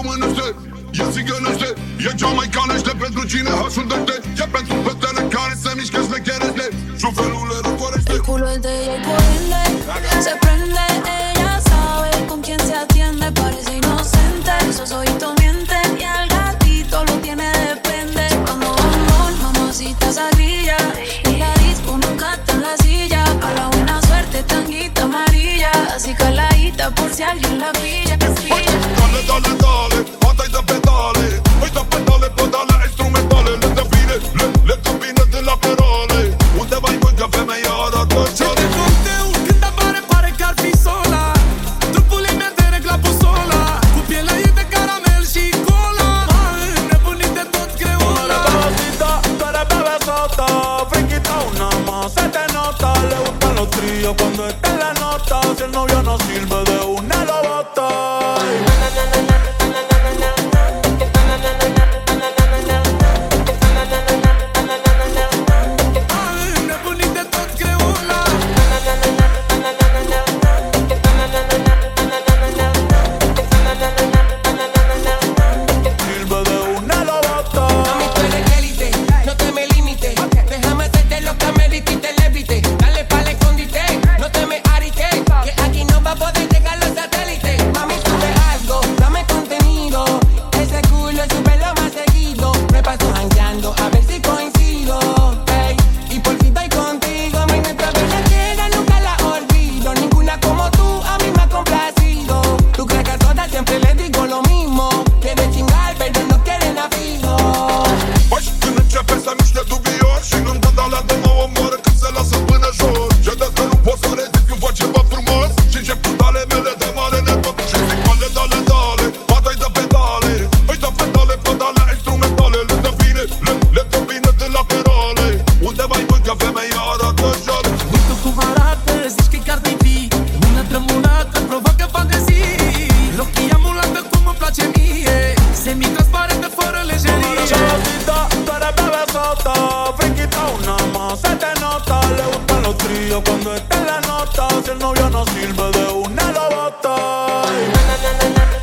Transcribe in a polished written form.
mânește. E țigănește, e cea mai canește. Pentru cine hașul dăște, e pentru fetele care se mișcă șmecherește. Șoferul le răcorește. El culo es de ella y por ende se prende, ella sabe con quién se atiende. Parece inocente, esos ojitos mienten y al gatito lo tiene depende. Cuando vamos, mamacita sagrilla, y la disco nunca está en la silla. Pa' la buena suerte, tanguita amarilla, así caladita por si alguien la pilla. Dale, dale, dale, bata-i de pedale. Îi dă pedale, pedale instrumentale. Le dă bine, le dă bine de la perale. Unde mai mâncă femeia arată ceale. Când apare pare că ar fi sola. Trupul ei merge regla busola. Cu pielea ei de caramel și cola. Nebunit de tot creola. Bebecita, tú eres bebesota. Friquita una más, se te nota. Le gustan los tríos cuando está en la nota. Si el novio no sirve de una lo bota. Nebunit de tot creola. Sirve de una lo bota. Mami, tú eres élite, no te me limites. Déjame hacerte lo que amerite y te levite. Dale pa'l escondite, no te me arites. Que aquí no va a poder llegar los satélites. Mami, sube algo, dame contenido. Ese culo súbelo más seguido. Me paso jangueando a ver si coincido. Ey, y por si estoy contigo, mi nuestra bellaquera nunca la olvido. Ninguna como tú a mí me ha complacido. Tu crees que a todas siempre les digo lo mismo. Quiere chingar, pero no quieren aviso. Pași când începe să miște dubios și nu-mi dă alea de mă omoară când se lasă până jos. Și de că nu pot să rezist când fac ceva frumos. Și încep cu tale mele de mare netot. Și zic dale, dale, dale, bata-i de pedale. Îi dă pedale, pedale instrumentale. Le dă bine, le dă bine de laterale. Unde mai mâncă femeia arată jale. Uite cum arată, zici că-i Cardi B. Una tremurată, provoacă fantezii. Rochia mulată cum îmi place mie. Semi-transparentă, fără lejerie. Bebecita, tú eres bebesota. Friquita una más, se te nota. Le gustan los tríos cuando está en la nota. Si el novio no sirve de una lo bota.